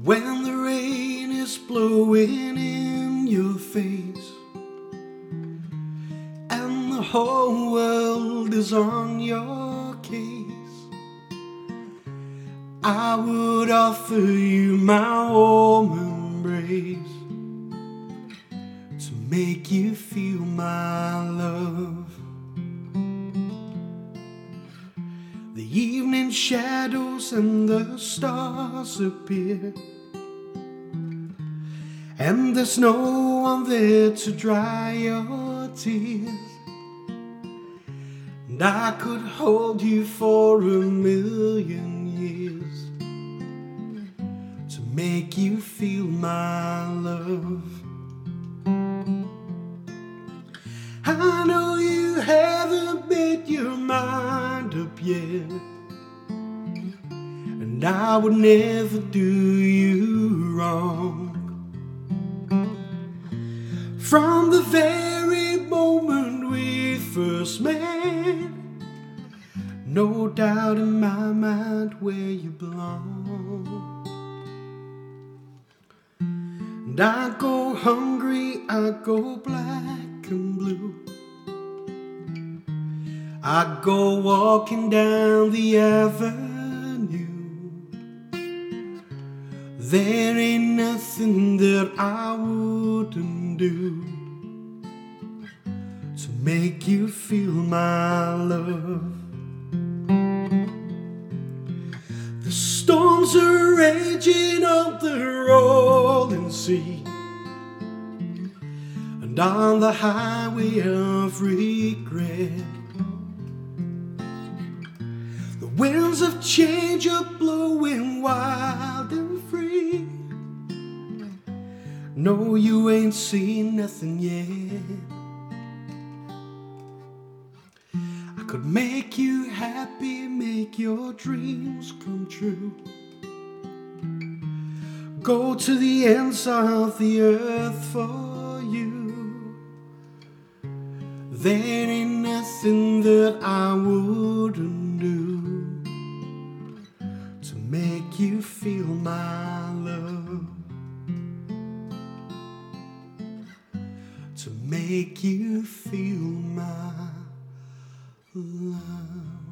When the rain is blowing in your face and the whole world is on your case, I would offer you my warm embrace to make you feel my love. The evening shadows and the stars appear, and there's no one there to dry your tears. And I could hold you for 1,000,000 years to make you feel my love. I know you haven't made your mind up yet, and I would never do you wrong. From the very moment we first met, no doubt in my mind where you belong. And I go hungry, I go black and blue, I go walking down the avenue. There ain't nothing that I wouldn't do to make you feel my love. The storms are raging on the rolling sea, and on the highway of regret, the winds of change are blowing wild and free. No, you ain't seen nothing yet. I could make you happy, make your dreams come true. Go to the ends of the earth for you. There ain't nothing that I wouldn't do to make you feel my love, to make you feel my love.